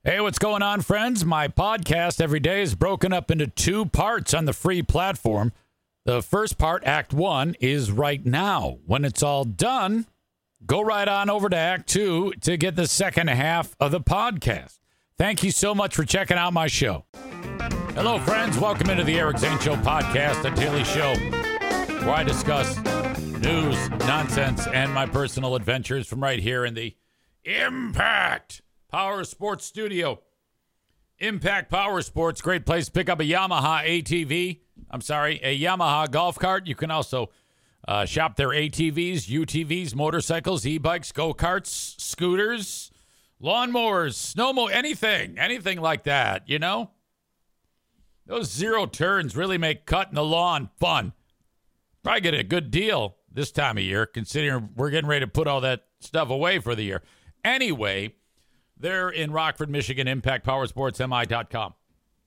Hey, what's going on, friends? My podcast every day is broken up into two parts on the free platform. The first part, Act 1, is right now. When it's all done, go right on over to Act 2 to get the second half of the podcast. Thank you so much for checking out my show. Hello, friends. Welcome into the Eric Zane Show podcast, a daily show where I discuss news, nonsense, and my personal adventures from right here in the Impact Power Sports Studio. Impact Power Sports, great place to pick up a Yamaha a Yamaha golf cart. You can also shop their ATVs, UTVs, motorcycles, e-bikes, go-karts, scooters, lawnmowers, anything like that, you know? Those zero turns really make cutting the lawn fun. Probably get a good deal this time of year, considering we're getting ready to put all that stuff away for the year. Anyway, they're in Rockford, Michigan, ImpactPowerSportsMI.com.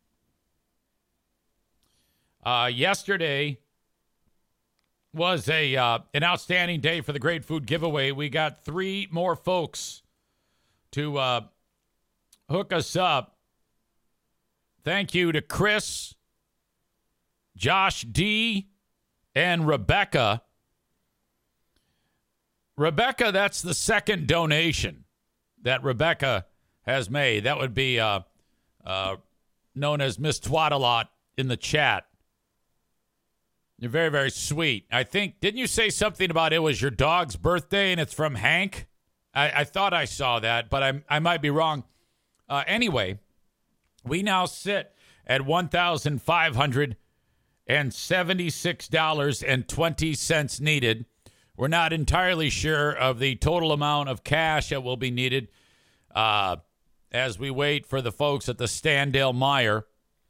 Yesterday was an outstanding day for the Great Food Giveaway. We got 3 more folks to hook us up. Thank you to Chris, Josh D, and Rebecca. Rebecca, that's the second donation that Rebecca has made. That would be known as Miss Twaddalot in the chat. You're very, very sweet. I think, didn't you say something about it was your dog's birthday and it's from Hank? I thought I saw that, but I might be wrong. Anyway, we now sit at $1,576.20 needed. We're not entirely sure of the total amount of cash that will be needed as we wait for the folks at the Standale Meyer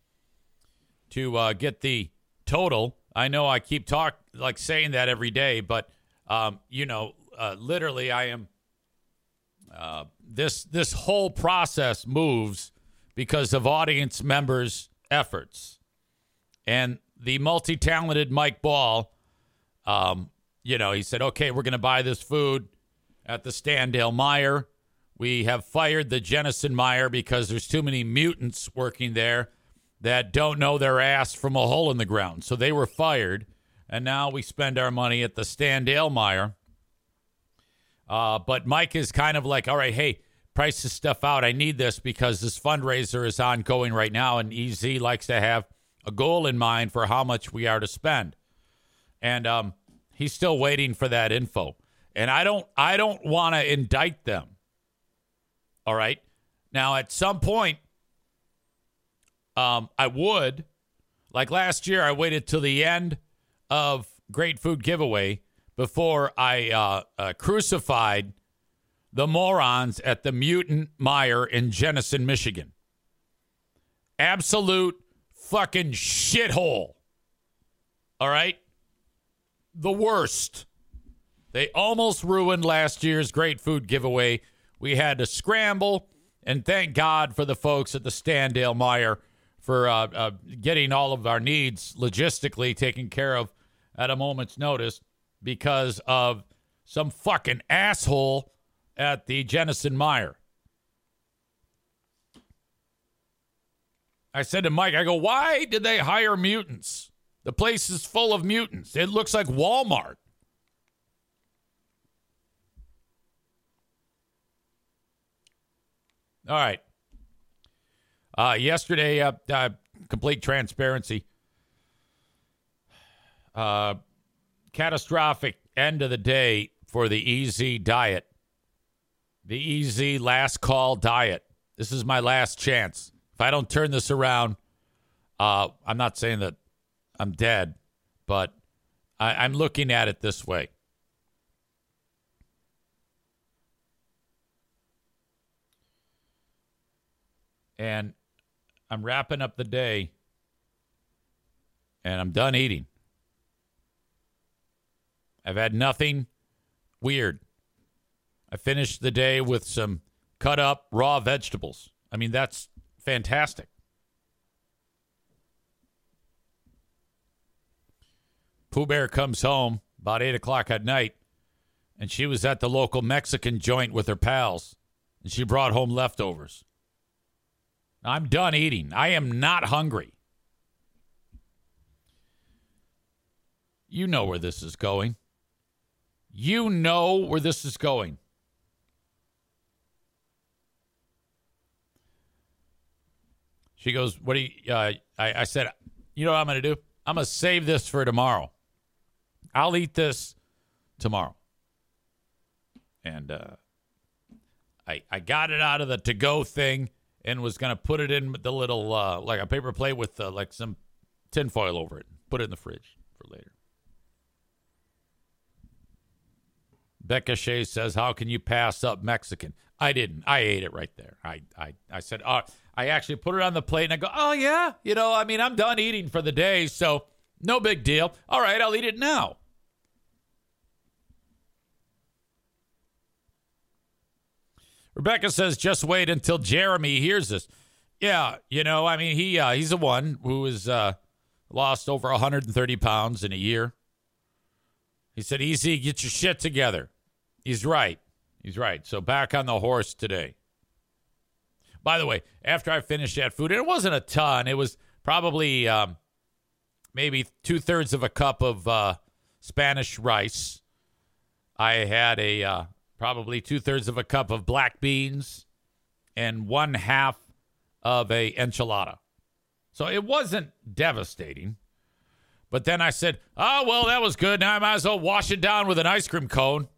to get the total. I know I keep saying that every day, but literally I am. This whole process moves because of audience members' efforts, and the multi-talented Mike Ball. He said, okay, we're going to buy this food at the Standale Meyer. We have fired the Jennison Meyer because there's too many mutants working there that don't know their ass from a hole in the ground. So they were fired, and now we spend our money at the Standale Meyer. But Mike is kind of like, all right, hey, price this stuff out. I need this because this fundraiser is ongoing right now, and EZ likes to have a goal in mind for how much we are to spend. And he's still waiting for that info. And I don't want to indict them. All right. Now, at some point, I would. Like last year, I waited till the end of Great Food Giveaway before I crucified the morons at the Mutant Meyer in Jennison, Michigan. Absolute fucking shithole. All right? The worst. They almost ruined last year's Great Food Giveaway. We had to scramble, and thank God for the folks at the Standale Meyer for getting all of our needs logistically taken care of at a moment's notice because of some fucking asshole at the Jennison Meyer. I said to Mike, I go, why did they hire mutants? The place is full of mutants. It looks like Walmart. All right. Yesterday, complete transparency. Catastrophic end of the day for the EZ diet. The EZ last call diet. This is my last chance. If I don't turn this around, I'm not saying that I'm dead, but I'm looking at it this way. And I'm wrapping up the day, and I'm done eating. I've had nothing weird. I finished the day with some cut up raw vegetables. I mean, that's fantastic. Pooh Bear comes home about 8 o'clock at night, and she was at the local Mexican joint with her pals, and she brought home leftovers. I'm done eating. I am not hungry. You know where this is going. You know where this is going. She goes, what do you, I said, you know what I'm going to do? I'm going to save this for tomorrow. I'll eat this tomorrow. And I got it out of the to-go thing and was going to put it in the little, like a paper plate with like some tinfoil over it. Put it in the fridge for later. Becca Shea says, how can you pass up Mexican? I didn't. I ate it right there. I said, I actually put it on the plate and I go, oh, yeah. You know, I mean, I'm done eating for the day, so no big deal. All right, I'll eat it now. Rebecca says, just wait until Jeremy hears this. Yeah, you know, I mean, he's the one who has lost over 130 pounds in a year. He said, easy, get your shit together. He's right. He's right. So back on the horse today. By the way, after I finished that food, and it wasn't a ton. It was probably maybe 2/3 of a cup of Spanish rice. I had probably 2/3 of a cup of black beans and 1/2 of a enchilada. So it wasn't devastating. But then I said, oh, well, that was good. Now I might as well wash it down with an ice cream cone.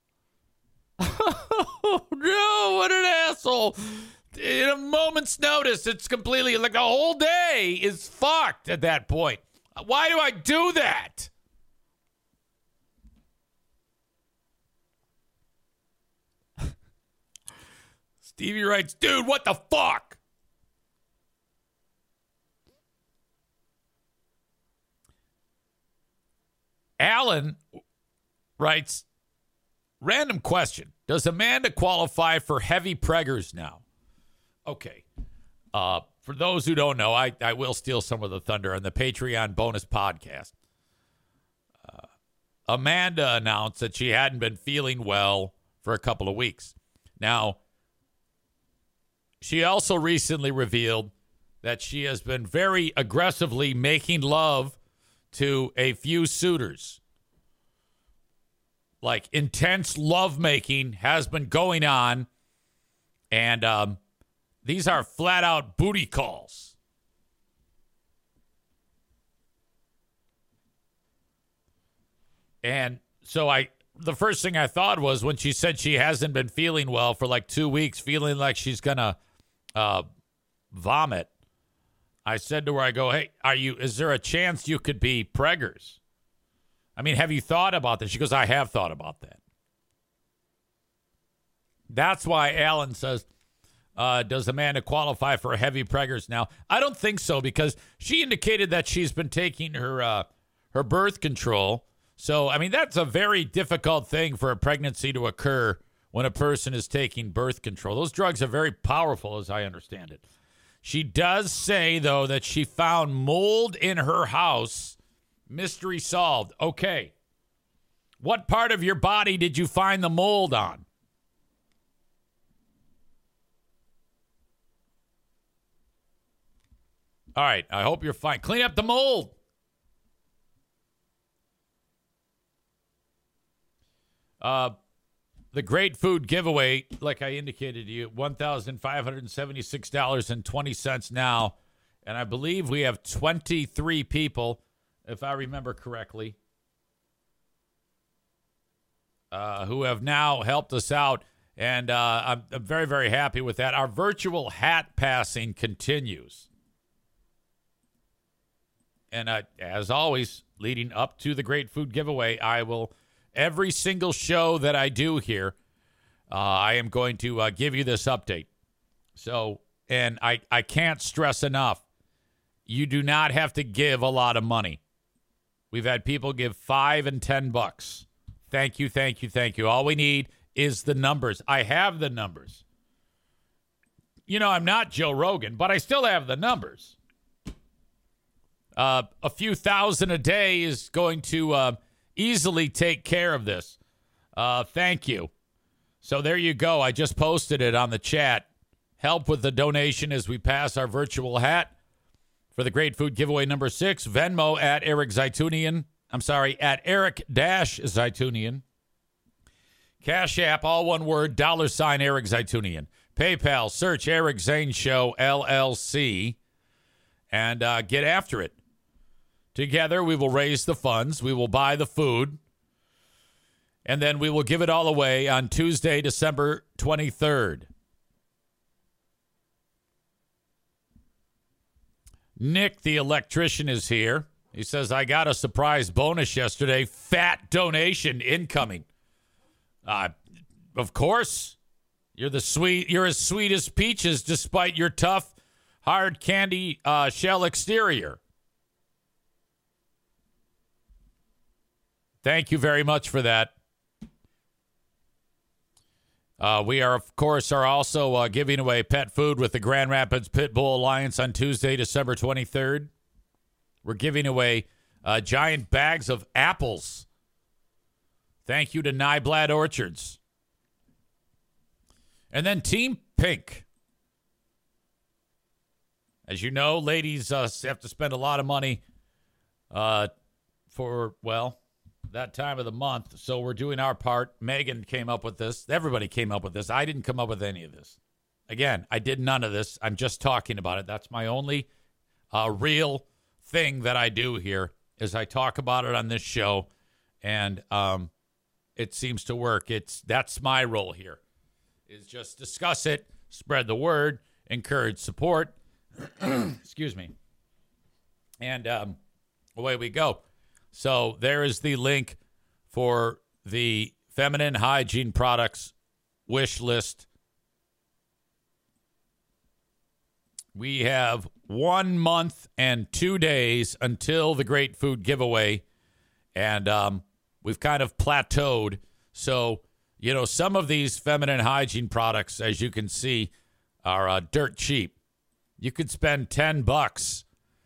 Oh, no, what an asshole. In a moment's notice, it's completely, like, the whole day is fucked at that point. Why do I do that? Stevie writes, dude, what the fuck? Alan writes, random question. Does Amanda qualify for heavy preggers now? Okay. For those who don't know, I will steal some of the thunder on the Patreon bonus podcast. Amanda announced that she hadn't been feeling well for a couple of weeks. Now, she also recently revealed that she has been very aggressively making love to a few suitors. Like, intense lovemaking has been going on, and these are flat-out booty calls. And so the first thing I thought was when she said she hasn't been feeling well for like 2 weeks, feeling like she's going to vomit, I said to her, I go, hey, is there a chance you could be preggers? I mean, have you thought about this? She goes, I have thought about that. That's why Alan says, does Amanda qualify for heavy preggers now? I don't think so, because she indicated that she's been taking her birth control. So, I mean, that's a very difficult thing for a pregnancy to occur when a person is taking birth control. Those drugs are very powerful, as I understand it. She does say, though, that she found mold in her house. Mystery solved. Okay. What part of your body did you find the mold on? All right. I hope you're fine. Clean up the mold. The Great Food Giveaway, like I indicated to you, $1,576.20 now. And I believe we have 23 people, if I remember correctly, who have now helped us out. And I'm very, very happy with that. Our virtual hat passing continues. And as always, leading up to the Great Food Giveaway, I will, every single show that I do here, I am going to give you this update. So, and I can't stress enough, you do not have to give a lot of money. We've had people give $5 and $10. Thank you, thank you, thank you. All we need is the numbers. I have the numbers. You know, I'm not Joe Rogan, but I still have the numbers. A few thousand a day is going to easily take care of this. Thank you. So there you go. I just posted it on the chat. help with the donation as we pass our virtual hat for the Great Food Giveaway number 6. Venmo at Eric Zaytunian. I'm sorry, at Eric-Zaytunian. Cash App, all one word, $ Eric Zaytunian. PayPal, search Eric Zane Show, LLC, and get after it. Together, we will raise the funds. We will buy the food. And then we will give it all away on Tuesday, December 23rd. Nick, the electrician, is here. He says, I got a surprise bonus yesterday. Fat donation incoming. Of course. You're as sweet as peaches despite your tough, hard candy shell exterior. Thank you very much for that. We are also giving away pet food with the Grand Rapids Pitbull Alliance on Tuesday, December 23rd. We're giving away giant bags of apples. Thank you to Nyblad Orchards. And then Team Pink. As you know, ladies have to spend a lot of money for that time of the month. So we're doing our part. Megan came up with this. Everybody came up with this. I didn't come up with any of this. Again, I did none of this. I'm just talking about it. That's my only real thing that I do here is I talk about it on this show, and it seems to work. That's my role here, is just discuss it, spread the word, encourage support. Excuse me. And away we go. So there is the link for the feminine hygiene products wish list. We have 1 month and 2 days until the Great Food Giveaway, and we've kind of plateaued. So, some of these feminine hygiene products, as you can see, are dirt cheap. You could spend $10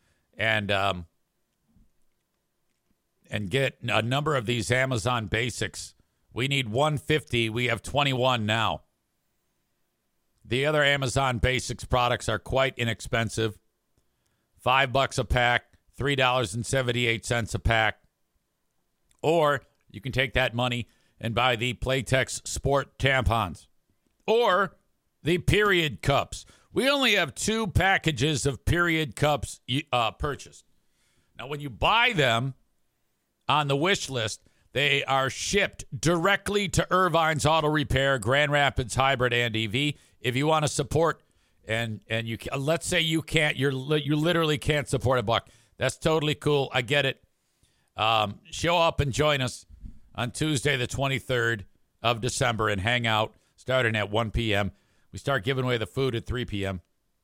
and get a number of these Amazon Basics. We need 150. We have 21 now. The other Amazon Basics products are quite inexpensive. $5 a pack, $3.78 a pack. Or you can take that money and buy the Playtex Sport tampons. Or the period cups. We only have 2 packages of period cups purchased. Now, when you buy them on the wish list, they are shipped directly to Irvine's Auto Repair, Grand Rapids Hybrid and EV. If you want to support, and you let's say you can't, you literally can't support $1. That's totally cool. I get it. Show up and join us on Tuesday, the 23rd of December, and hang out starting at 1 p.m. We start giving away the food at 3 p.m.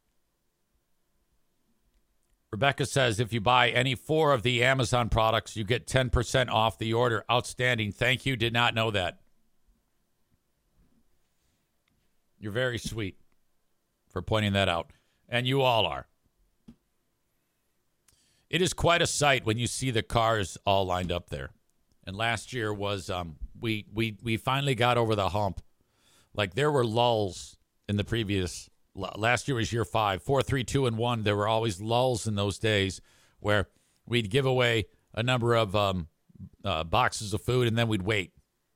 Rebecca says if you buy any 4 of the Amazon products, you get 10% off the order. Outstanding. Thank you. Did not know that. You're very sweet for pointing that out. And you all are. It is quite a sight when you see the cars all lined up there. And last year was, we finally got over the hump. Like there were lulls in the previous, last year was year 5, 4, 3, 2, and 1. There were always lulls in those days where we'd give away a number of boxes of food and then we'd wait.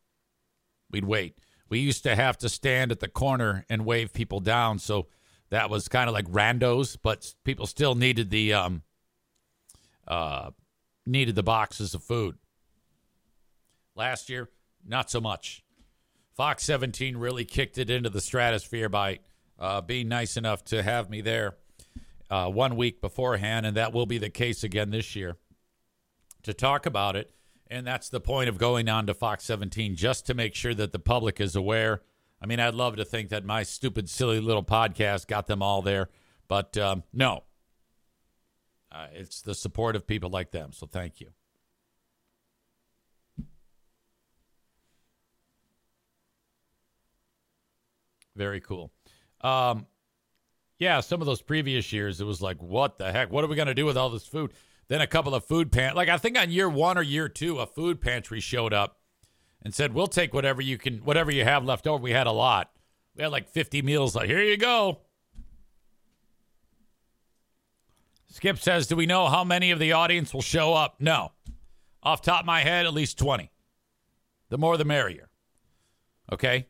We used to have to stand at the corner and wave people down, so that was kind of like randos, but people still needed the boxes of food. Last year, not so much. Fox 17 really kicked it into the stratosphere by being nice enough to have me there 1 week beforehand, and that will be the case again this year to talk about it. And that's the point of going on to Fox 17, just to make sure that the public is aware. I mean, I'd love to think that my stupid, silly little podcast got them all there, but no. It's the support of people like them, so thank you. Very cool. Yeah, some of those previous years, it was like, what the heck? What are we going to do with all this food? Then a couple of food pantries. Like I think on year 1 or year 2, a food pantry showed up and said, we'll take whatever you have left over. We had a lot. We had like 50 meals. Like, here you go. Skip says, do we know how many of the audience will show up? No. Off top of my head, at least 20. The more the merrier. Okay?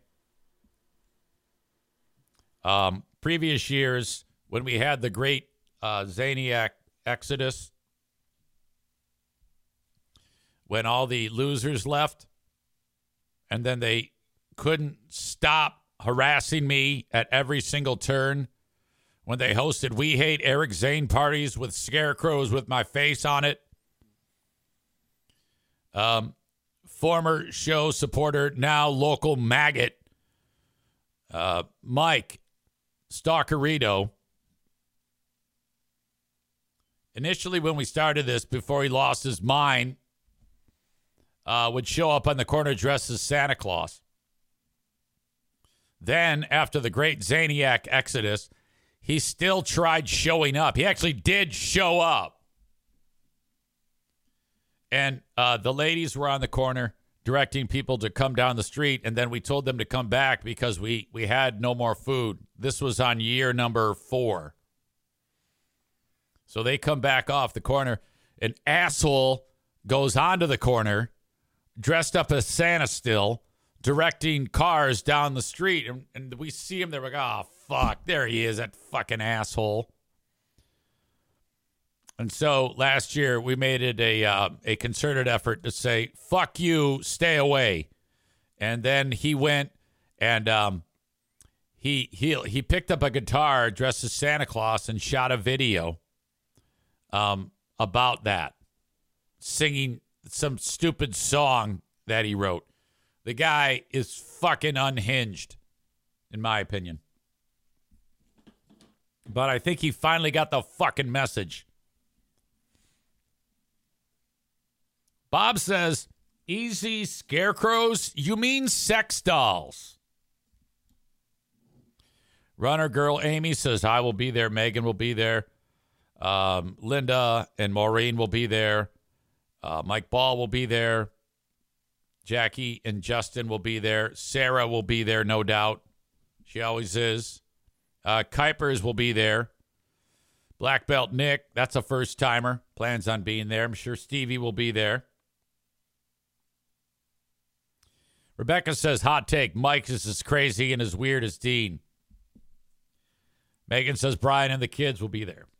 Previous years, when we had the great Zaniac exodus, when all the losers left, and then they couldn't stop harassing me at every single turn, when they hosted We Hate Eric Zane parties with scarecrows with my face on it. Former show supporter, now local maggot, Mike Stalkerito. Initially, when we started this, before he lost his mind, would show up on the corner dressed as Santa Claus. Then, after the great Zaniac exodus, he still tried showing up. He actually did show up. And the ladies were on the corner directing people to come down the street, and then we told them to come back because we had no more food. This was on year number 4. So they come back off the corner. An asshole goes onto the corner, dressed up as Santa still, directing cars down the street. And we see him there. We're like, oh, fuck. There he is, that fucking asshole. And so last year we made it a concerted effort to say, fuck you, stay away. And then he went and he picked up a guitar dressed as Santa Claus and shot a video about that, singing some stupid song that he wrote. The guy is fucking unhinged, in my opinion. But I think he finally got the fucking message. Bob says, easy scarecrows? You mean sex dolls? Runner girl Amy says, I will be there. Megan will be there. Linda and Maureen will be there. Mike Ball will be there. Jackie and Justin will be there. Sarah will be there, no doubt. She always is. Kuipers will be there. Black Belt Nick, that's a first-timer. Plans on being there. I'm sure Stevie will be there. Rebecca says, hot take, Mike is as crazy and as weird as Dean. Megan says, Brian and the kids will be there.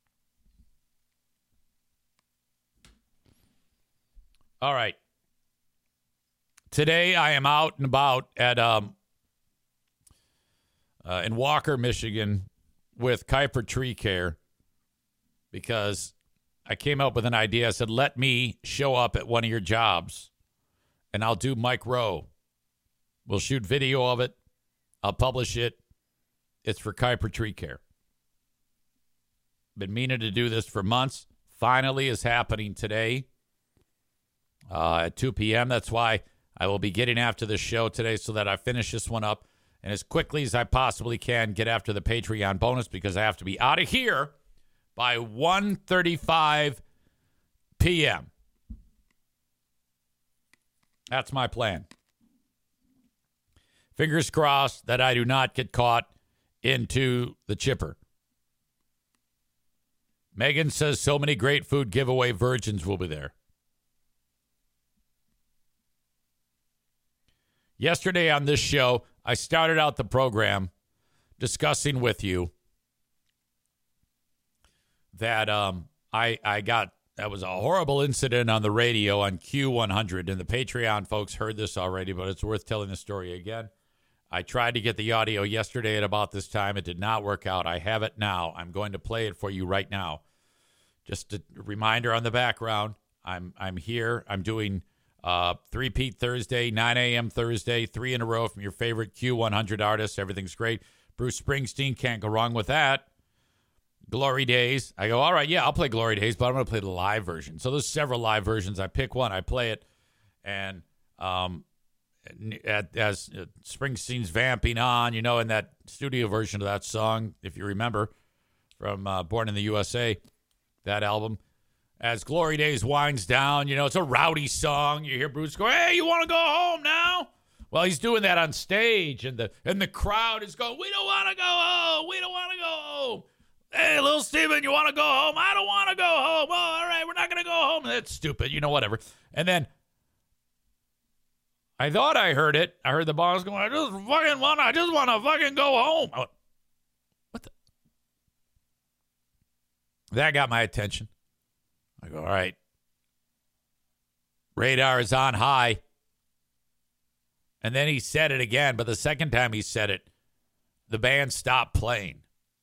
All right. Today I am out and about at in Walker, Michigan with Kuiper Tree Care because I came up with an idea. I said, let me show up at one of your jobs and I'll do Mike Rowe. We'll shoot video of it. I'll publish it. It's for Kuiper Tree Care. Been meaning to do this for months. Finally is happening today at 2 p.m. That's why I will be getting after this show today so that I finish this one up and as quickly as I possibly can get after the Patreon bonus because I have to be out of here by 1:35 p.m. That's my plan. Fingers crossed that I do not get caught into the chipper. Megan says so many great food giveaway virgins will be there. Yesterday on this show, I started out the program discussing with you that that was a horrible incident on the radio on Q100, and the Patreon folks heard this already, but it's worth telling the story again. I tried to get the audio yesterday at about this time. It did not work out. I have it now. I'm going to play it for you right now. Just a reminder on the background, I'm here. I'm doing Three-Peat Thursday, 9 a.m. Thursday, 3 in a row from your favorite Q100 artists. Everything's great. Bruce Springsteen, can't go wrong with that. Glory Days. I go, all right, yeah, I'll play Glory Days, but I'm going to play the live version. So there's several live versions. I pick one, I play it, and as Springsteen's vamping on, you know, in that studio version of that song, if you remember, from Born in the USA, that album. As Glory Days winds down, you know, it's a rowdy song. You hear Bruce go, hey, you want to go home now? Well, he's doing that on stage, and the crowd is going, we don't want to go home. We don't want to go home. Hey, little Steven, you want to go home? I don't want to go home. Oh, all right, we're not going to go home. That's stupid. Whatever. And then I thought I heard it. I heard the boss going, I just want to fucking go home. What the? That got my attention. I go, all right. Radar is on high. And then he said it again, but the second time he said it, the band stopped playing.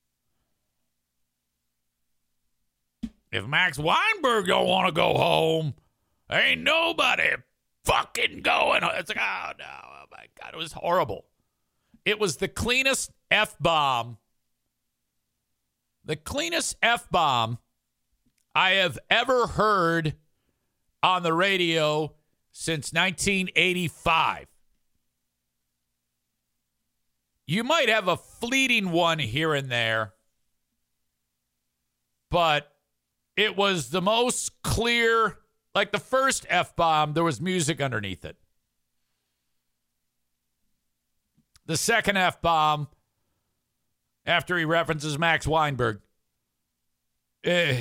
If Max Weinberg don't want to go home, ain't nobody fucking going home. It's like, oh, no. Oh, my God. It was horrible. It was the cleanest F-bomb. The cleanest F-bomb I have ever heard on the radio since 1985. You might have a fleeting one here and there, but it was the most clear. Like the first F-bomb, there was music underneath it. The second F-bomb, after he references Max Weinberg, and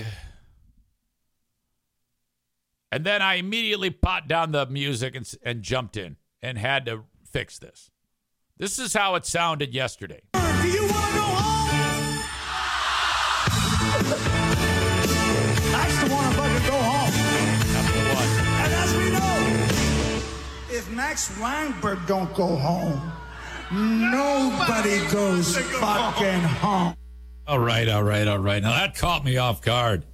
then I immediately pot down the music and jumped in and had to fix this. This is how it sounded yesterday. Do you want to go home? I just want to fucking go home. And as we know, if Max Weinberg don't go home, nobody goes fucking home. All right. Now that caught me off guard.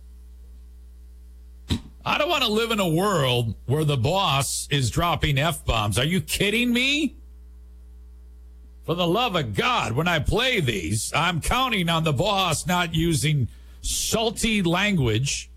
I don't want to live in a world where the boss is dropping F-bombs. Are you kidding me? For the love of God, when I play these, I'm counting on the boss not using salty language.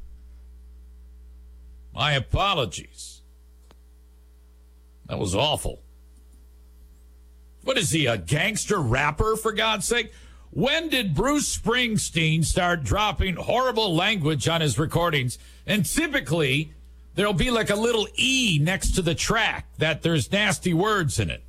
My apologies. That was awful. What is he, a gangster rapper, for God's sake? When did Bruce Springsteen start dropping horrible language on his recordings? And typically, there'll be like a little E next to the track that there's nasty words in it.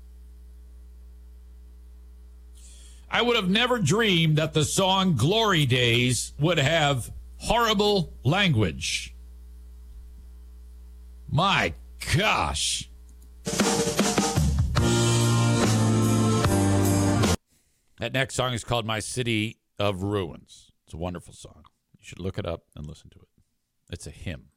I would have never dreamed that the song Glory Days would have horrible language. My gosh. That next song is called My City of Ruins. It's a wonderful song. You should look it up and listen to it. It's a hymn.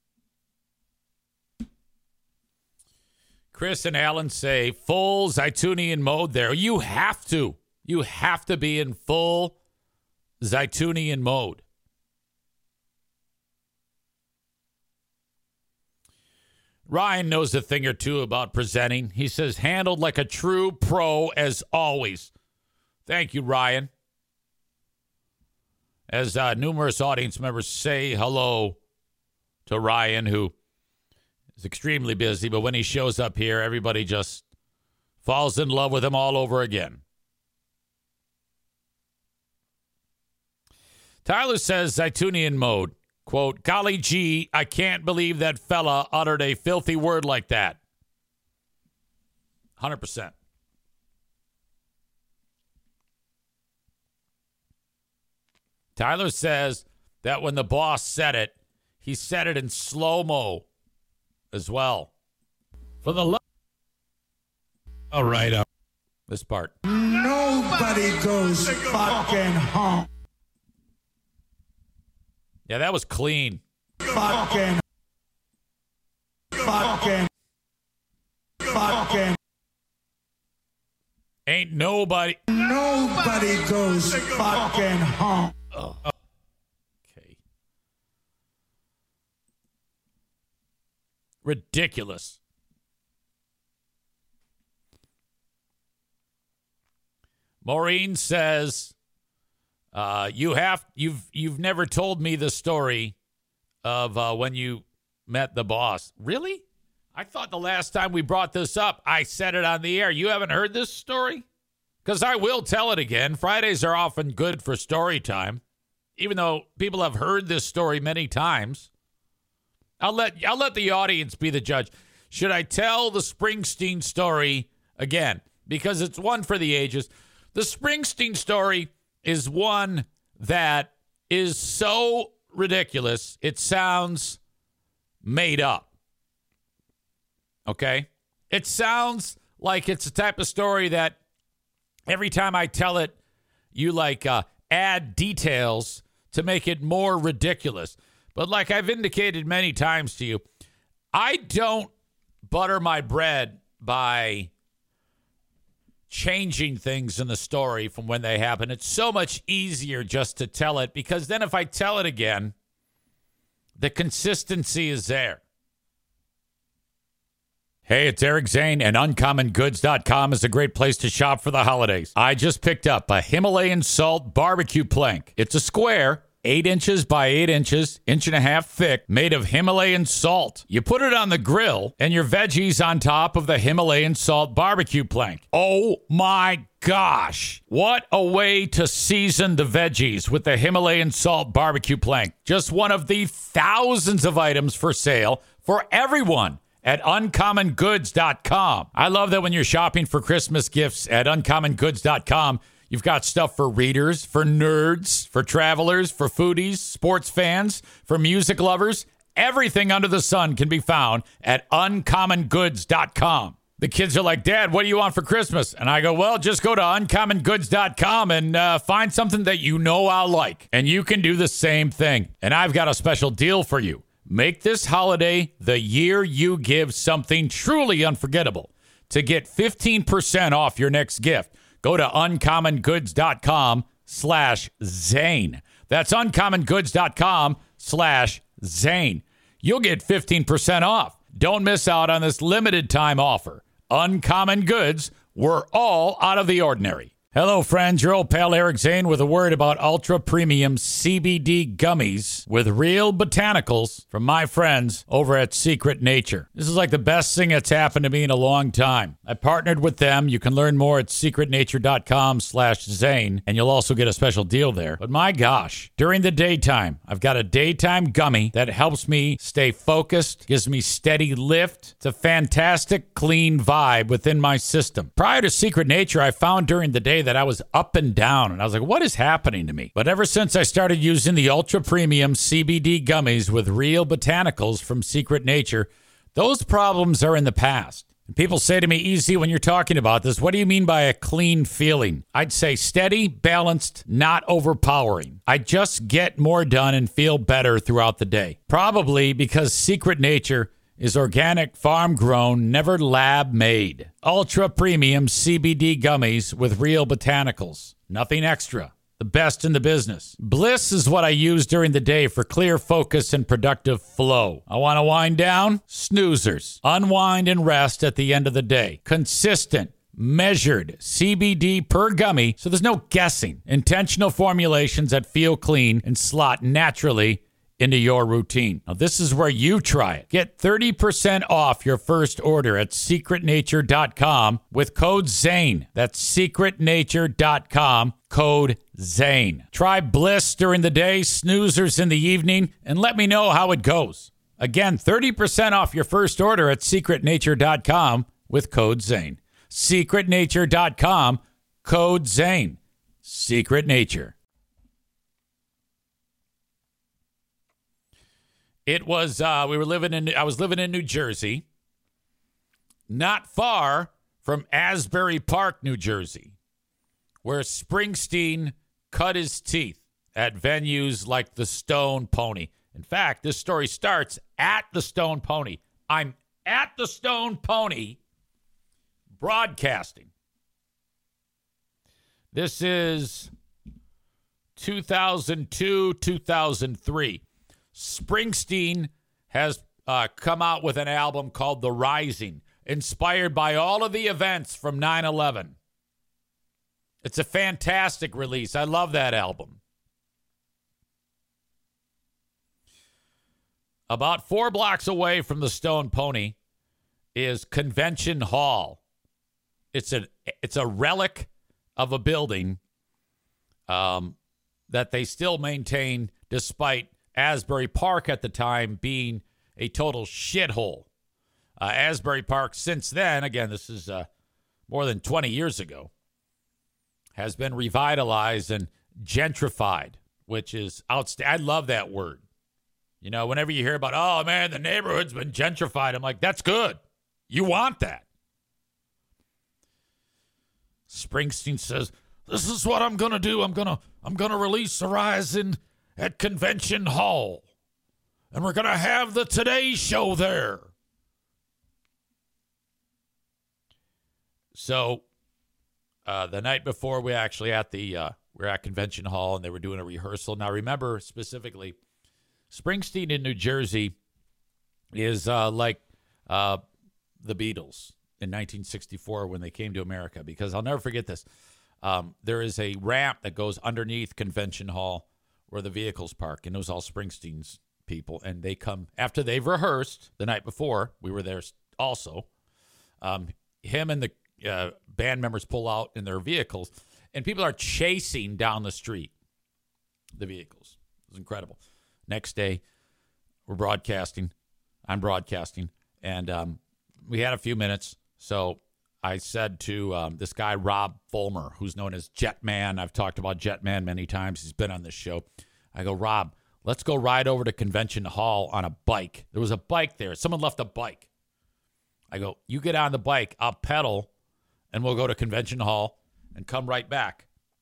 Chris and Alan say full Zaytunian mode there. You have to. You have to be in full Zaytunian mode. Ryan knows a thing or two about presenting. He says, handled like a true pro as always. Thank you, Ryan. As numerous audience members say hello to Ryan, who is extremely busy, but when he shows up here, everybody just falls in love with him all over again. Tyler says, Zaytunian mode, quote, golly gee, I can't believe that fella uttered a filthy word like that. 100%. Tyler says that when the boss said it, he said it in slow-mo as well. For the love. All right. This part. Nobody goes fucking home. Yeah, that was clean. Fucking. Ain't nobody. Nobody goes fucking home. Oh. Okay. Ridiculous. Maureen says, you've never told me the story of when you met the boss. Really? I thought the last time we brought this up, I said it on the air. You haven't heard this story? Because I will tell it again. Fridays are often good for story time, even though people have heard this story many times. I'll let the audience be the judge. Should I tell the Springsteen story again? Because it's one for the ages. The Springsteen story is one that is so ridiculous, it sounds made up. Okay? It sounds like it's the type of story that every time I tell it, you add details to make it more ridiculous. But like I've indicated many times to you, I don't butter my bread by changing things in the story from when they happen. It's so much easier just to tell it, because then if I tell it again, the consistency is there. Hey, it's Eric Zane, and UncommonGoods.com is a great place to shop for the holidays. I just picked up a Himalayan salt barbecue plank. It's a square, 8 inches by 8 inches, 1.5 inches thick, made of Himalayan salt. You put it on the grill, and your veggies on top of the Himalayan salt barbecue plank. Oh my gosh. What a way to season the veggies with the Himalayan salt barbecue plank. Just one of the thousands of items for sale for everyone at UncommonGoods.com. I love that when you're shopping for Christmas gifts at UncommonGoods.com, you've got stuff for readers, for nerds, for travelers, for foodies, sports fans, for music lovers. Everything under the sun can be found at UncommonGoods.com. The kids are like, Dad, what do you want for Christmas? And I go, well, just go to UncommonGoods.com and find something that you know I'll like. And you can do the same thing. And I've got a special deal for you. Make this holiday the year you give something truly unforgettable. To get 15% off your next gift, go to UncommonGoods.com/Zane. That's UncommonGoods.com/Zane. You'll get 15% off. Don't miss out on this limited time offer. Uncommon Goods, we're all out of the ordinary. Hello, friends. Your old pal Eric Zane with a word about ultra premium CBD gummies with real botanicals from my friends over at Secret Nature. This is like the best thing that's happened to me in a long time. I partnered with them. You can learn more at secretnature.com/Zane, and you'll also get a special deal there. But my gosh, during the daytime, I've got a daytime gummy that helps me stay focused, gives me steady lift. It's a fantastic, clean vibe within my system. Prior to Secret Nature, I found during the day that I was up and down, and I was like, what is happening to me? But ever since I started using the ultra premium CBD gummies with real botanicals from Secret Nature, those problems are in the past. And people say to me, easy, when you're talking about this, what do you mean by a clean feeling? I'd say steady, balanced, not overpowering. I just get more done and feel better throughout the day. Probably because Secret Nature is organic, farm-grown, never lab-made. Ultra-premium CBD gummies with real botanicals. Nothing extra. The best in the business. Bliss is what I use during the day for clear focus and productive flow. I want to wind down? Snoozers. Unwind and rest at the end of the day. Consistent, measured CBD per gummy, so there's no guessing. Intentional formulations that feel clean and slot naturally into your routine. Now, this is where you try it. Get 30% off your first order at secretnature.com with code ZANE. That's secretnature.com, code ZANE. Try Bliss during the day, Snoozers in the evening, and let me know how it goes. Again, 30% off your first order at secretnature.com with code ZANE. secretnature.com, code ZANE. Secret Nature. It was, I was living in New Jersey, not far from Asbury Park, New Jersey, where Springsteen cut his teeth at venues like the Stone Pony. In fact, this story starts at the Stone Pony. I'm at the Stone Pony broadcasting. This is 2002, 2003. Springsteen has come out with an album called The Rising, inspired by all of the events from 9/11. It's a fantastic release. I love that album. About 4 blocks away from the Stone Pony is Convention Hall. It's a relic of a building that they still maintain despite Asbury Park at the time being a total shithole. Asbury Park since then, again, this is more than 20 years ago, has been revitalized and gentrified, which is outstanding. I love that word. You know, whenever you hear about, oh, man, the neighborhood's been gentrified, I'm like, that's good. You want that. Springsteen says, this is what I'm going to do. I'm going to release Horizon at Convention Hall. And we're going to have the Today Show there. So the night before, we actually we're at Convention Hall, and they were doing a rehearsal. Now, remember specifically, Springsteen in New Jersey is like the Beatles in 1964 when they came to America, because I'll never forget this. There is a ramp that goes underneath Convention Hall where the vehicles park, and it was all Springsteen's people, and they come after they've rehearsed the night before. We were there also. Him and the band members pull out in their vehicles, and people are chasing down the street the vehicles. It was incredible. Next day, we're broadcasting. I'm broadcasting, and we had a few minutes. So I said to this guy, Rob Fulmer, who's known as Jetman. I've talked about Jetman many times. He's been on this show. I go, Rob, let's go ride over to Convention Hall on a bike. There was a bike there. Someone left a bike. I go, you get on the bike, I'll pedal, and we'll go to Convention Hall and come right back.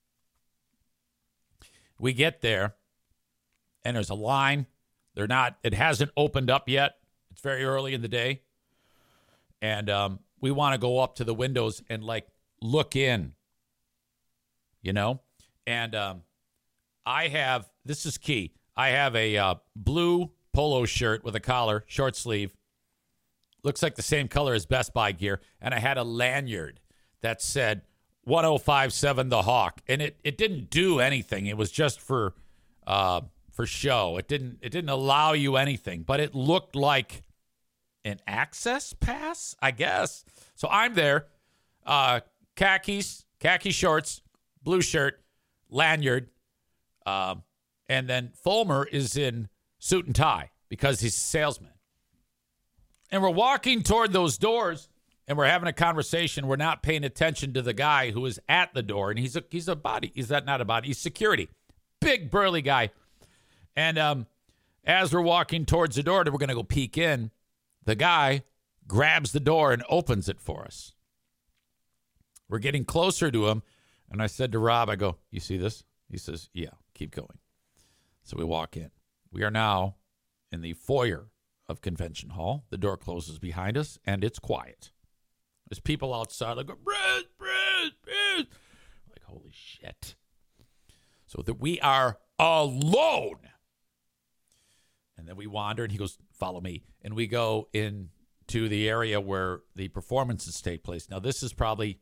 We get there, and there's a line. It hasn't opened up yet. It's very early in the day. And we want to go up to the windows and, like, look in, you know? And this is key. I have a blue polo shirt with a collar, short sleeve. Looks like the same color as Best Buy gear. And I had a lanyard that said 1057 The Hawk. And it didn't do anything. It was just for show. It didn't allow you anything, but it looked like an access pass, I guess. So I'm there, khaki shorts, blue shirt, lanyard, and then Fulmer is in suit and tie because he's a salesman. And we're walking toward those doors, and we're having a conversation. We're not paying attention to the guy who is at the door, and he's a body. He's not a body. He's security, big burly guy. And as we're walking towards the door that we're going to go peek in, the guy grabs the door and opens it for us. We're getting closer to him, and I said to Rob, I go, you see this? He says, yeah, keep going. So we walk in. We are now in the foyer of Convention Hall. The door closes behind us, and it's quiet. There's people outside like, Bruce, Bruce, Bruce. Like, holy shit. So that we are alone. And then we wander, and he goes, follow me. And we go into the area where the performances take place. Now, this is probably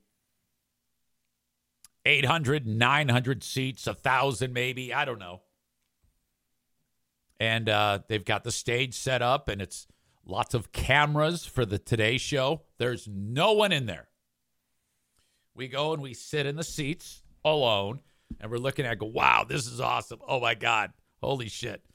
800, 900 seats, 1,000 maybe. I don't know. And they've got the stage set up, and it's lots of cameras for the Today Show. There's no one in there. We go and we sit in the seats alone, and we're looking at it, go, wow, this is awesome. Oh, my God. Holy shit.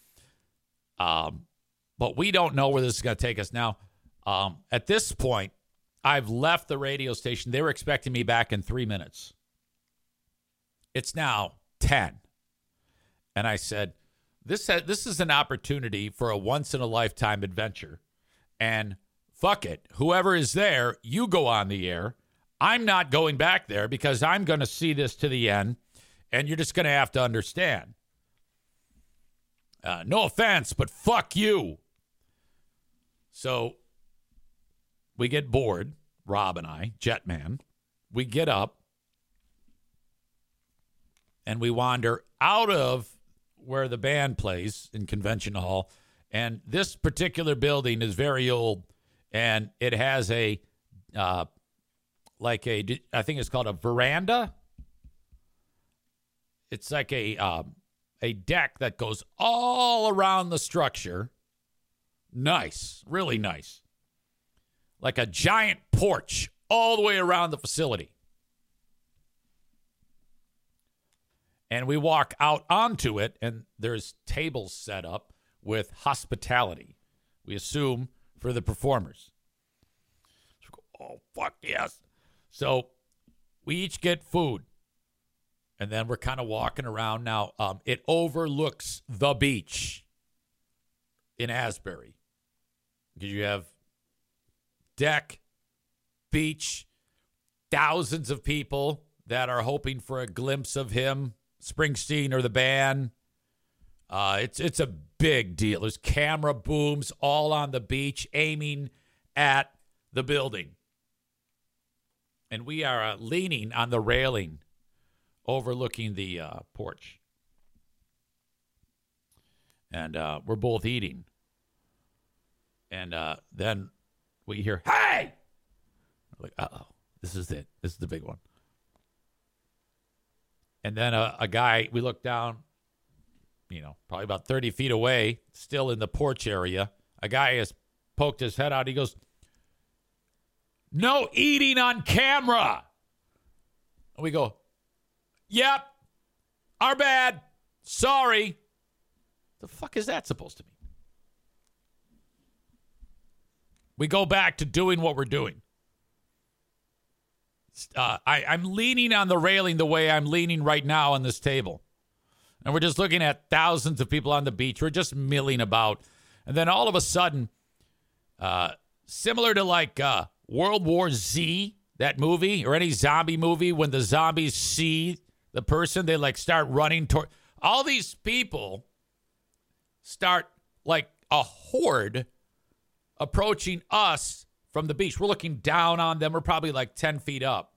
But we don't know where this is going to take us. Now, at this point, I've left the radio station. They were expecting me back in 3 minutes. It's now 10. And I said, this is an opportunity for a once-in-a-lifetime adventure. And fuck it. Whoever is there, you go on the air. I'm not going back there because I'm going to see this to the end. And you're just going to have to understand. No offense, but fuck you. So we get bored, Rob and I, Jetman. We get up and we wander out of where the band plays in Convention Hall. And this particular building is very old, and it has I think it's called a veranda. It's like a deck that goes all around the structure. Nice, really nice. Like a giant porch all the way around the facility. And we walk out onto it, and there's tables set up with hospitality, we assume, for the performers. So, oh, fuck yes. So we each get food. And then we're kind of walking around now. It overlooks the beach in Asbury. Because you have deck, beach, thousands of people that are hoping for a glimpse of him, Springsteen or the band. It's a big deal. There's camera booms all on the beach aiming at the building. And we are leaning on the railing overlooking the porch. And we're both eating. And then we hear, "Hey!" We're like, uh-oh, this is it. This is the big one. And then a guy, we look down, probably about 30 feet away, still in the porch area. A guy has poked his head out. He goes, "No eating on camera." And we go, "Yep, our bad. Sorry." The fuck is that supposed to mean? We go back to doing what we're doing. I'm leaning on the railing the way I'm leaning right now on this table. And we're just looking at thousands of people on the beach. We're just milling about. And then all of a sudden, similar to like World War Z, that movie, or any zombie movie, when the zombies see the person, they like start running toward. All these people start like a horde approaching us from the beach. We're looking down on them. We're probably like 10 feet up.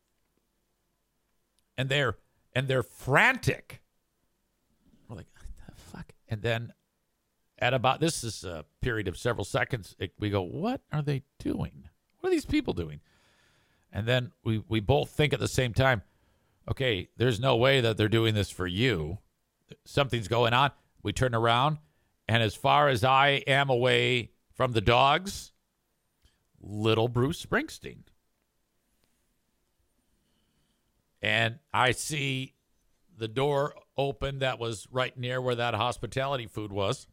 And they're frantic. We're like, what the fuck? And then at about, this is a period of several seconds, we go, what are they doing? What are these people doing? And then we both think at the same time, okay, there's no way that they're doing this for you. Something's going on. We turn around, and as far as I am away from the dogs, little Bruce Springsteen. And I see the door open that was right near where that hospitality food was.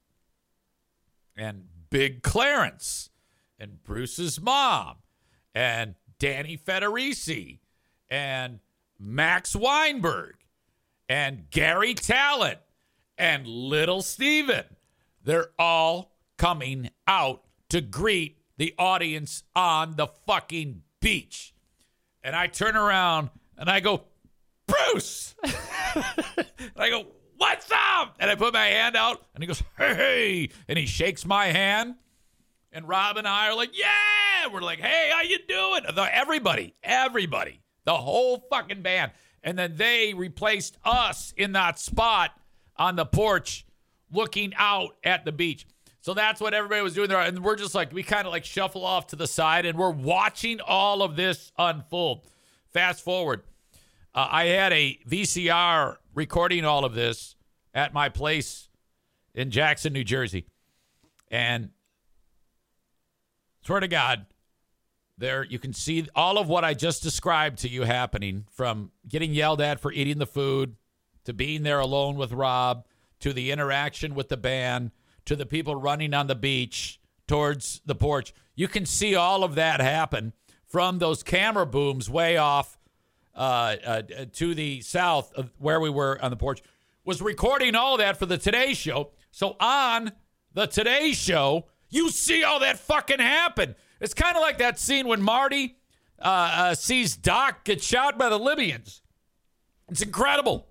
And Big Clarence and Bruce's mom and Danny Federici and Max Weinberg and Gary Talent and Little Steven. They're all coming out to greet the audience on the fucking beach. And I turn around and I go, "Bruce!" And I go, "What's up?" And I put my hand out and he goes, "Hey!" And he shakes my hand. And Rob and I are like, "Yeah!" We're like, "Hey, how you doing?" Everybody, the whole fucking band. And then they replaced us in that spot on the porch looking out at the beach. So that's what everybody was doing there. And we're just like, we kind of like shuffle off to the side and we're watching all of this unfold. Fast forward. I had a VCR recording all of this at my place in Jackson, New Jersey. And swear to God, there you can see all of what I just described to you happening, from getting yelled at for eating the food, to being there alone with Rob, to the interaction with the band, to the people running on the beach towards the porch. You can see all of that happen from those camera booms way off to the south of where we were on the porch. Was recording all that for the Today Show. So on the Today Show, you see all that fucking happen. It's kind of like that scene when Marty sees Doc get shot by the Libyans. It's incredible.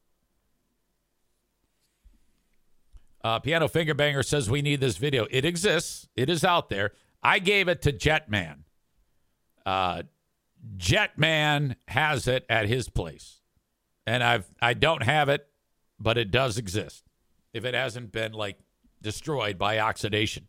Piano Finger Banger says we need this video. It exists. It is out there. I gave it to Jetman. Jetman has it at his place. And I don't have it, but it does exist. If it hasn't been like destroyed by oxidation.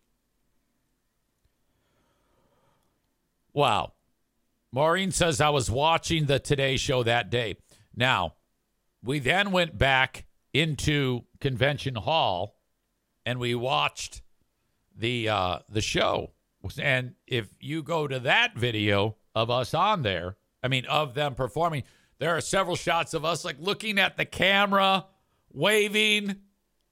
Wow. Maureen says I was watching the Today Show that day. Now, we then went back into Convention Hall and we watched the show. And if you go to that video of us on there, I mean, of them performing, there are several shots of us like looking at the camera, waving. It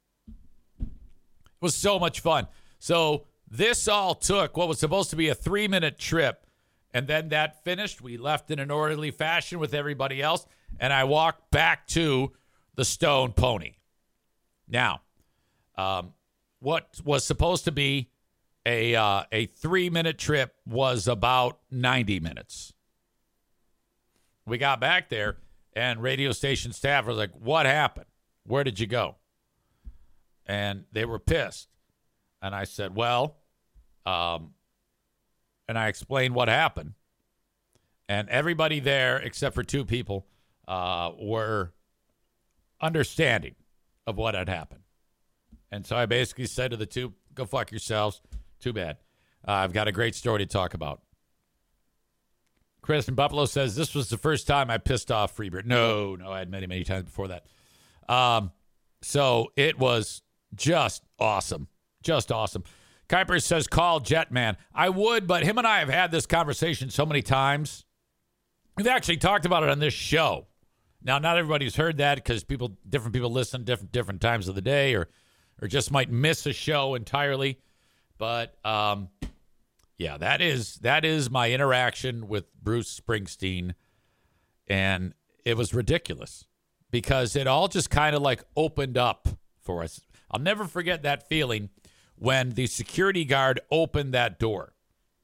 was so much fun. So this all took what was supposed to be a 3-minute trip. And then that finished. We left in an orderly fashion with everybody else. and I walked back to the Stone Pony. Now, what was supposed to be a 3-minute trip was about 90 minutes. We got back there, and radio station staff was like, what happened? Where did you go? And they were pissed. And I said, well, and I explained what happened. And everybody there, except for 2 people, were understanding of what had happened. And so I basically said to the 2, go fuck yourselves. Too bad. I've got a great story to talk about. Chris in Buffalo says, this was the first time I pissed off Freebird. No, I had many, many times before that. So it was just awesome. Just awesome. Kuiper says, call Jetman. I would, but him and I have had this conversation so many times. We've actually talked about it on this show. Now, not everybody's heard that because different people listen different times of the day or just might miss a show entirely. But, yeah, that is my interaction with Bruce Springsteen. And it was ridiculous because it all just kind of like opened up for us. I'll never forget that feeling when the security guard opened that door.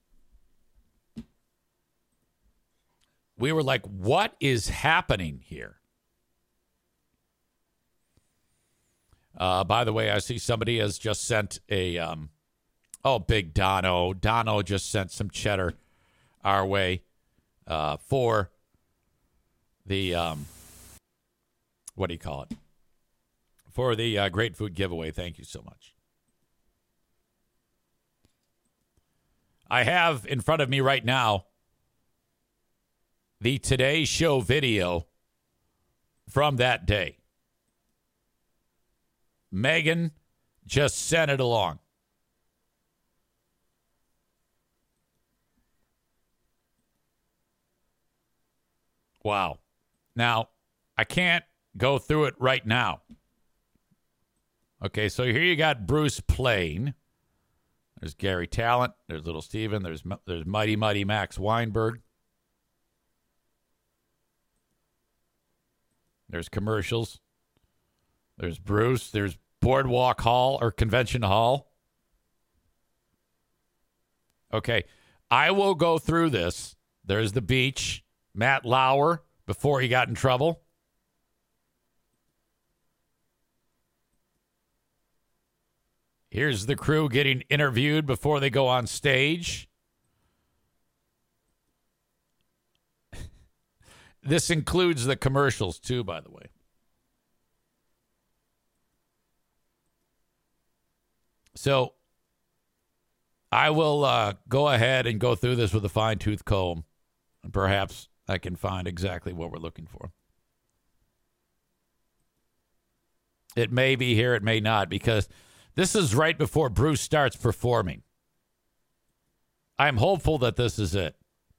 We were like, what is happening here? By the way, I see somebody has just sent a, big Dono. Dono just sent some cheddar our way for the, what do you call it? For the Great Food Giveaway. Thank you so much. I have in front of me right now the Today Show video from that day. Megan just sent it along. Wow. Now, I can't go through it right now. Okay, so here you got Bruce playing. There's Gary Talent. There's Little Steven. There's Mighty Mighty Max Weinberg. There's commercials. There's Bruce. There's Boardwalk Hall or Convention Hall. Okay, I will go through this. There's the beach. Matt Lauer before he got in trouble. Here's the crew getting interviewed before they go on stage. This includes the commercials, too, by the way. So I will go ahead and go through this with a fine-tooth comb, and perhaps I can find exactly what we're looking for. It may be here, it may not, because this is right before Bruce starts performing. I'm hopeful that this is it.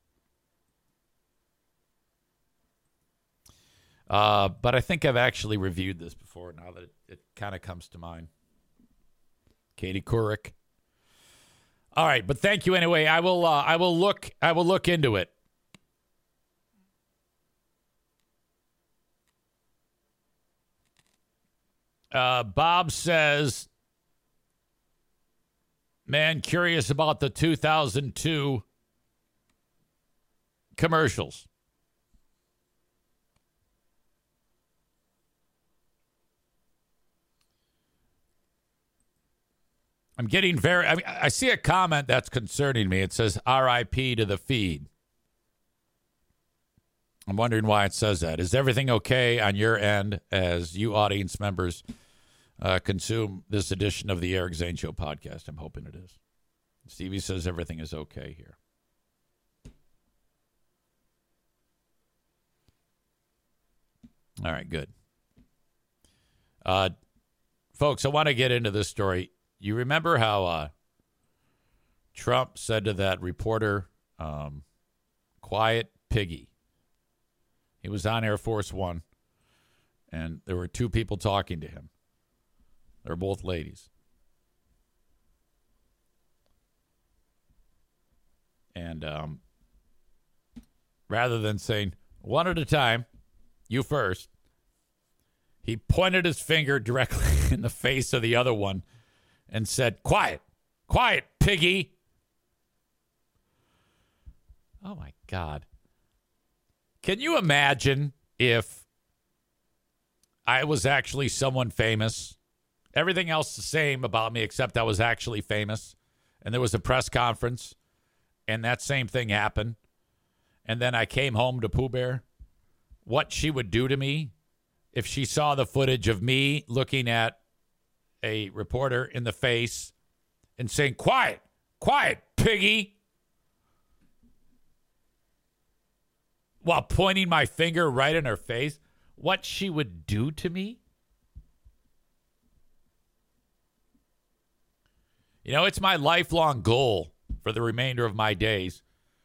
But I think I've actually reviewed this before now that it kind of comes to mind. Katie Couric. All right, but thank you anyway. I will look into it. Bob says, man, curious about the 2002 commercials. I'm getting I see a comment that's concerning me. It says RIP to the feed. I'm wondering why it says that. Is everything okay on your end as you audience members consume this edition of the Eric Zane Show podcast? I'm hoping it is. Stevie says everything is okay here. All right, good. Folks, I want to get into this story. You remember how Trump said to that reporter, quiet piggy. He was on Air Force One, and there were two people talking to him. They're both ladies. And rather than saying one at a time, You first. He pointed his finger directly in the face of the other one and said, quiet, piggy. Oh, my God. Can you imagine if I was actually someone famous? Everything else the same about me except I was actually famous. And there was a press conference. And that same thing happened. And then I came home to Pooh Bear. What she would do to me if she saw the footage of me looking at a reporter in the face and saying, quiet, piggy, while pointing my finger right in her face, what she would do to me? You know, it's my lifelong goal for the remainder of my days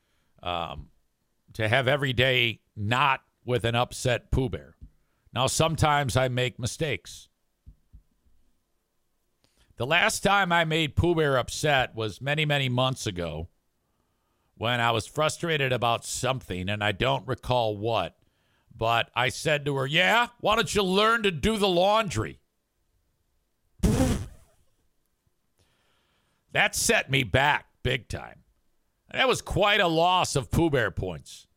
to have every day not with an upset Pooh Bear. Now, sometimes I make mistakes. The last time I made Pooh Bear upset was many, many months ago when I was frustrated about something, and I don't recall what. But I said to her, yeah, why don't you learn to do the laundry? That set me back big time. That was quite a loss of Pooh Bear points.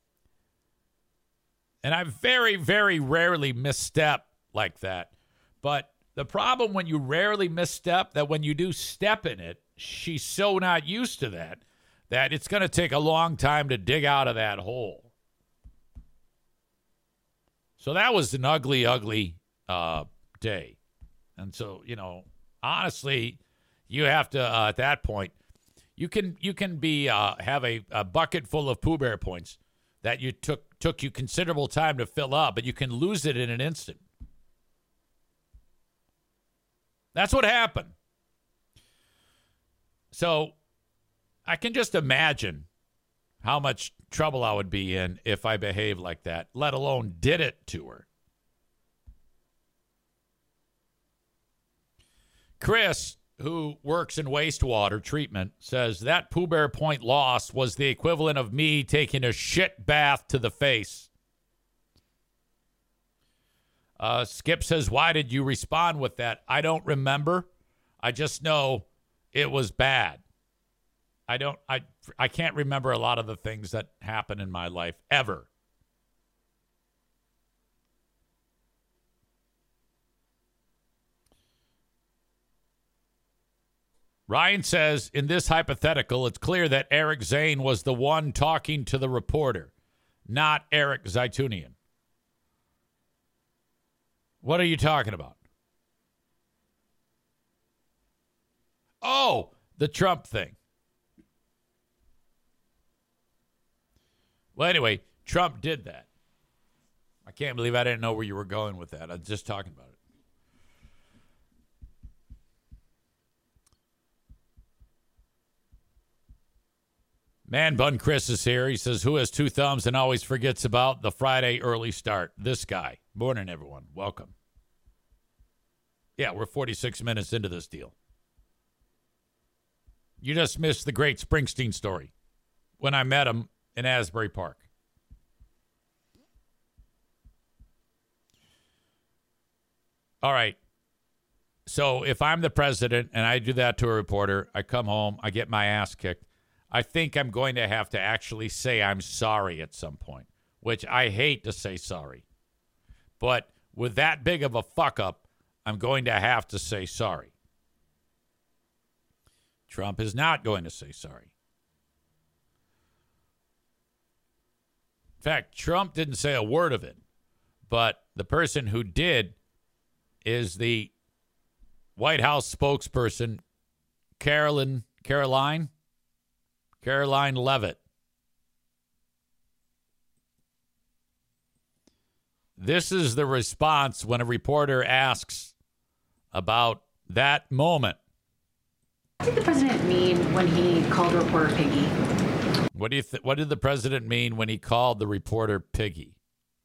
And I very, very rarely misstep like that. But the problem when you rarely misstep, that when you do step in it, she's so not used to that it's going to take a long time to dig out of that hole. So that was an ugly, ugly day. And so, you know, honestly, you have to, at that point, you can be have a bucket full of Pooh Bear points that you took you considerable time to fill up, but you can lose it in an instant. That's what happened. So I can just imagine how much trouble I would be in if I behaved like that, let alone did it to her. Chris, who works in wastewater treatment, says that Pooh Bear point loss was the equivalent of me taking a shit bath to the face. Skip says, why did you respond with that? I don't remember. I just know it was bad. I can't remember a lot of the things that happen in my life ever. Ryan says, in this hypothetical, it's clear that Eric Zane was the one talking to the reporter, not Eric Zaitunian. What are you talking about? Oh, the Trump thing. Well, anyway, Trump did that. I can't believe I didn't know where you were going with that. I was just talking about it. Man Bun Chris is here. He says, who has two thumbs and always forgets about the Friday early start? This guy. Morning, everyone. Welcome. Yeah, we're 46 minutes into this deal. You just missed the great Springsteen story when I met him in Asbury Park. All right. So if I'm the president and I do that to a reporter, I come home, I get my ass kicked. I think I'm going to have to actually say I'm sorry at some point, which I hate to say sorry. But with that big of a fuck up, I'm going to have to say sorry. Trump is not going to say sorry. In fact, Trump didn't say a word of it, but the person who did is the White House spokesperson, Caroline Leavitt. This is the response when a reporter asks about that moment. What did the president mean when he called a reporter piggy? What did the president mean when he called the reporter piggy?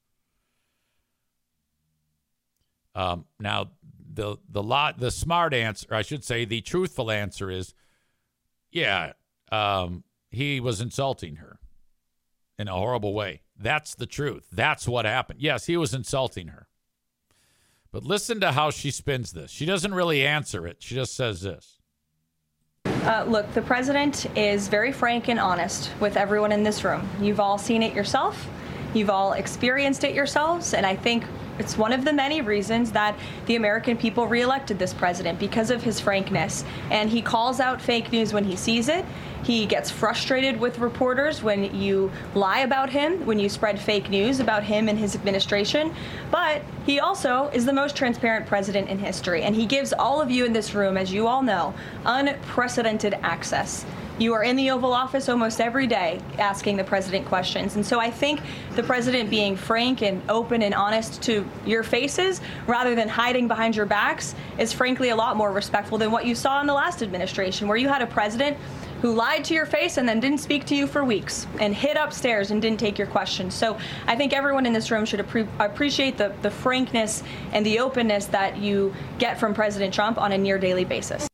Now, the smart answer, I should say, the truthful answer is, yeah, he was insulting her. in a horrible way. That's the truth. That's what happened. Yes, he was insulting her. But listen to how she spins this. She doesn't really answer it. She just says this. Look, the president is very frank and honest with everyone in this room. You've all seen it yourself. You've all experienced it yourselves. And I think it's one of the many reasons that the American people reelected this president, because of his frankness. And he calls out fake news when he sees it. He gets frustrated with reporters when you lie about him, when you spread fake news about him and his administration. But he also is the most transparent president in history. And he gives all of you in this room, as you all know, unprecedented access. You are in the Oval Office almost every day asking the president questions. And so I think the president being frank and open and honest to your faces rather than hiding behind your backs is frankly a lot more respectful than what you saw in the last administration, where you had a president who lied to your face and then didn't speak to you for weeks and hid upstairs and didn't take your questions. So I think everyone in this room should appreciate the frankness and the openness that you get from President Trump on a near daily basis.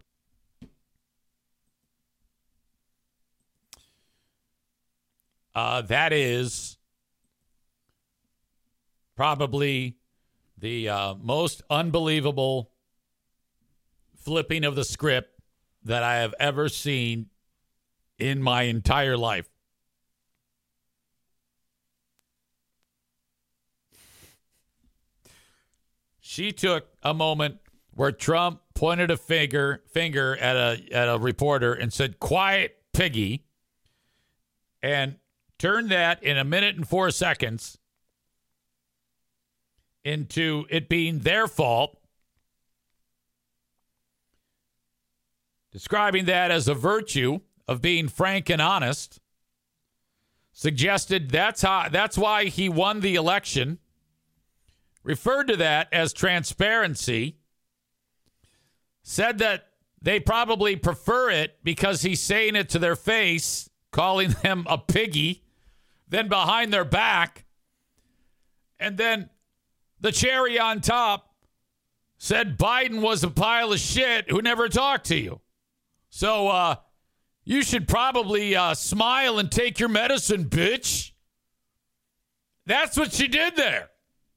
That is probably the most unbelievable flipping of the script that I have ever seen in my entire life. She took a moment where Trump pointed a finger at a reporter and said, "Quiet, piggy," and turned that in a minute and 4 seconds into it being their fault, describing that as a virtue of being frank and honest, suggested that's why he won the election, referred to that as transparency, said that they probably prefer it because he's saying it to their face, calling them a piggy, then behind their back, and then the cherry on top said Biden was a pile of shit who never talked to you. So you should probably smile and take your medicine, bitch. That's what she did there.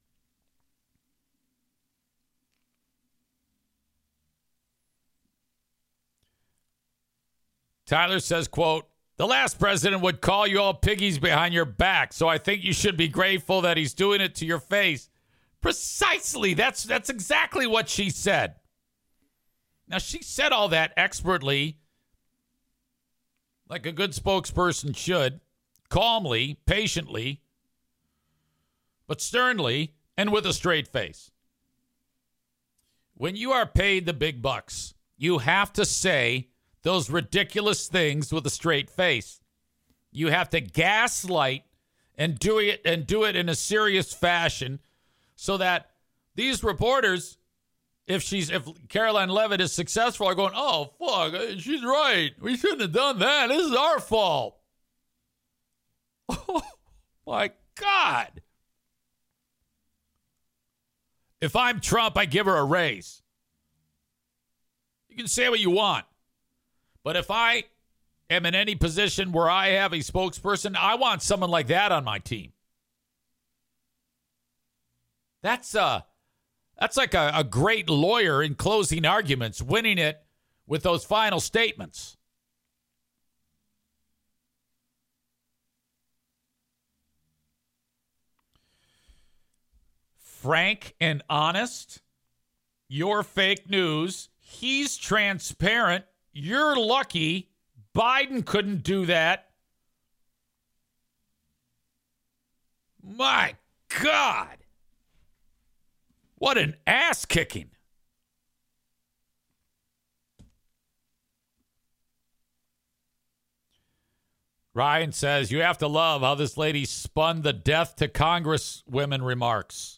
Tyler says, quote, "The last president would call you all piggies behind your back, so I think you should be grateful that he's doing it to your face." Precisely. That's exactly what she said. Now, she said all that expertly, like a good spokesperson should, calmly, patiently, but sternly, and with a straight face. When you are paid the big bucks, you have to say those ridiculous things with a straight face. You have to gaslight and do it in a serious fashion so that these reporters, if Caroline Leavitt is successful, are going, "Oh, fuck, she's right. We shouldn't have done that. This is our fault." Oh, my God. If I'm Trump, I give her a raise. You can say what you want. But if I am in any position where I have a spokesperson, I want someone like that on my team. That's like a great lawyer in closing arguments, winning it with those final statements. Frank and honest. You're fake news. He's transparent. You're lucky Biden couldn't do that. My God. What an ass kicking. Ryan says, you have to love how this lady spun the death to Congress women remarks.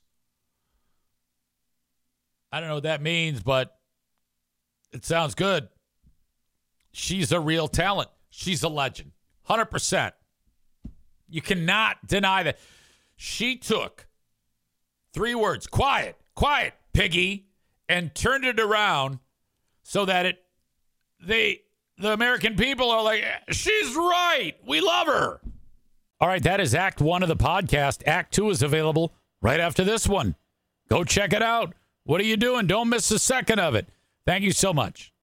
I don't know what that means, but it sounds good. She's a real talent. She's a legend. 100%. You cannot deny that. She took 3 words, quiet, piggy, and turned it around so that the American people are like, she's right. We love her. All right, that is Act 1 of the podcast. Act 2 is available right after this one. Go check it out. What are you doing? Don't miss a second of it. Thank you so much.